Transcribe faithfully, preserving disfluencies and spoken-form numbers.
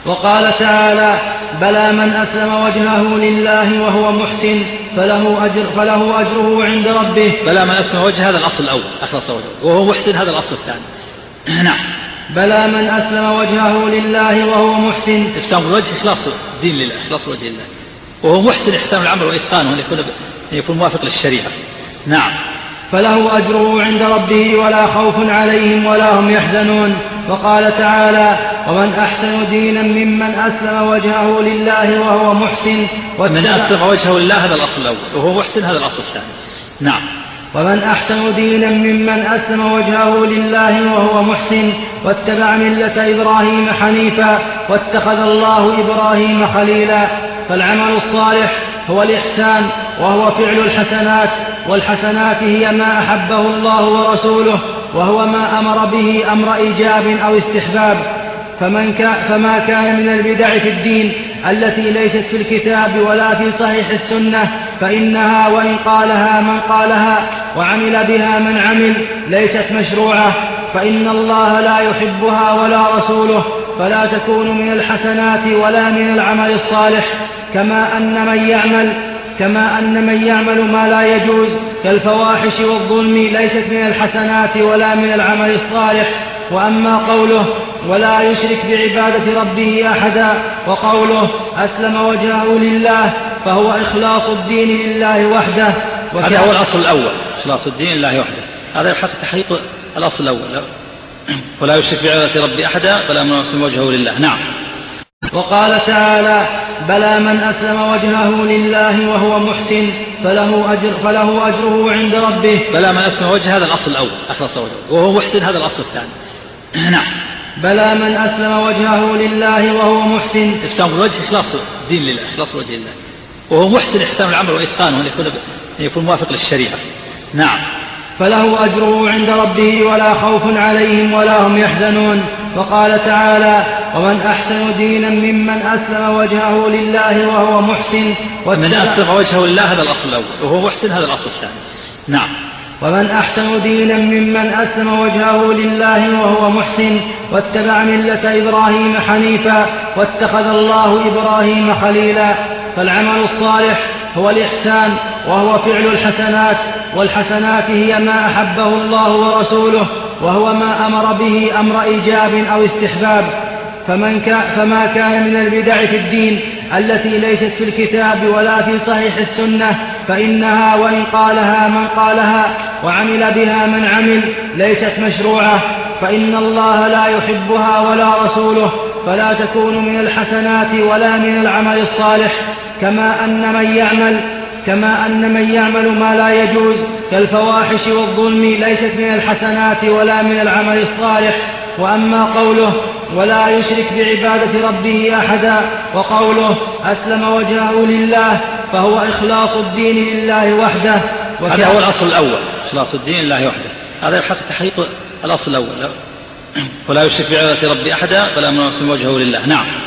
وقال تعالى: بلى من أسلم وجهه لله وهو محسن فله, أجر فله أجره عند ربه. بلى من أسلم وجهه، هذا الأصل الأول، أخلص وجهه، وهو محسن، هذا الأصل الثاني. نعم. بلى من أسلم وجهه لله وهو محسن. إسلام الوجه إخلاص الدين لله، إخلاص وجه الله، وهو محسن إحسان العمل وإتقانه أن يكون, يكون موافق للشريعة. نعم. فله أجره عند ربه ولا خوف عليهم ولا هم يحزنون. وقال تعالى: ومن أحسن دينا ممن أسلم وجهه لله وهو محسن. من أسلم وجهه لله، هذا الأصل الأول، وهو محسن، هذا الأصل الثاني. نعم. ومن أحسن دينا ممن أسلم وجهه لله وهو محسن واتبع ملة إبراهيم حنيفا واتخذ الله إبراهيم خليلا. فالعمل الصالح هو الإحسان، وهو فعل الحسنات، والحسنات هي ما أحبه الله ورسوله، وهو ما أمر به أمر إيجاب أو استحباب. فمن كان فما كان من البدع في الدين التي ليست في الكتاب ولا في صحيح السنة فإنها وإن قالها من قالها وعمل بها من عمل ليست مشروعة، فإن الله لا يحبها ولا رسوله، فلا تكون من الحسنات ولا من العمل الصالح. كما أن من يعمل كما أن من يعمل ما لا يجوز كالفواحش والظلم ليست من الحسنات ولا من العمل الصالح. وأما قوله: ولا يشرك بعبادة ربه أحدا، وقوله: أسلم وجهه لله، فهو إخلاص الدين لله وحده. هذا هو الأصل الأول، إخلاص الدين لله وحده، هذا يحقق تحقيق الأصل الأول. ولا يشرك بعبادة ربه أحدا، فلا من أسلم وجهه لله. نعم. وقال تعالى: بلى من أسلم وجهه لله وهو محسن فله, أجر فله أجره عند ربه. بلى من أسلم وجهه، هذا الأصل الأول، أخلص وجهه، وهو محسن، هذا الأصل الثاني. نعم. بلى من أسلم وجهه لله وهو محسن. إسلام الوجه إخلاص الدين لله، إخلاص وجه الله، وهو محسن إحسان العمل وإتقانه أن يكون, يكون موافق للشريعة. نعم. فله أجره عند ربه ولا خوف عليهم ولا هم يحزنون. وقال تعالى: ومن أحسن دينا ممن أسلم وجهه لله وهو محسن. من أسلم وجهه لله، هذا الأصل الأول، وهو محسن، هذا الأصل الثاني. نعم. ومن أحسن دينا ممن أسلم وجهه لله وهو محسن واتبع ملة إبراهيم حنيفا واتخذ الله إبراهيم خليلا. فالعمل الصالح هو الإحسان، وهو فعل الحسنات، والحسنات هي ما أحبه الله ورسوله، وهو ما أمر به أمر إيجاب أو استحباب. فمن كان فما كان من البدع في الدين التي ليست في الكتاب ولا في صحيح السنة فإنها وإن قالها من قالها وعمل بها من عمل ليست مشروعة، فإن الله لا يحبها ولا رسوله، فلا تكون من الحسنات ولا من العمل الصالح. كما أن من يعمل كما أن من يعمل ما لا يجوز كالفواحش والظلم ليست من الحسنات ولا من العمل الصالح. وأما قوله: ولا يشرك بعبادة ربه أحدا، وقوله: أسلم وجهه لله، فهو إخلاص الدين لله وحده. هذا هو الأصل الأول، إخلاص الدين لله وحده، هذا يحقق تحقيق الأصل الأول. ولا يشرك بعبادة ربه أحدا، فلا من أسلم وجهه لله. نعم.